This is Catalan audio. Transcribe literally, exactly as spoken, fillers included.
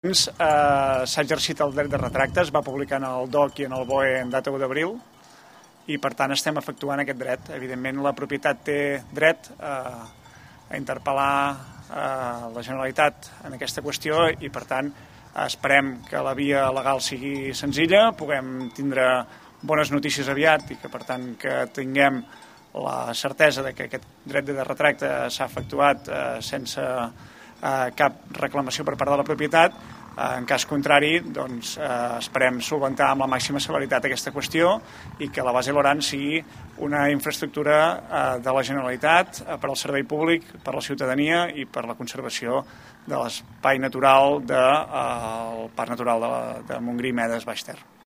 S'ha exercit el dret de retracte, es va publicar en el D O C i en el B O E en data u d'abril i per tant estem efectuant aquest dret. Evidentment la propietat té dret a, a interpel·lar a la Generalitat en aquesta qüestió i per tant esperem que la via legal sigui senzilla, puguem tindre bones notícies aviat i que per tant que tinguem la certesa de que aquest dret de retracte s'ha efectuat eh, sense eh, cap reclamació per part de la propietat. En cas contrari, doncs, eh, esperem solventar amb la màxima celeritat aquesta qüestió i que la base Loran sigui una infraestructura eh, de la Generalitat eh, per al servei públic, per a la ciutadania i per a la conservació de l'espai natural del eh, Parc Natural de, la, de Montgrí i Medes Baix Ter.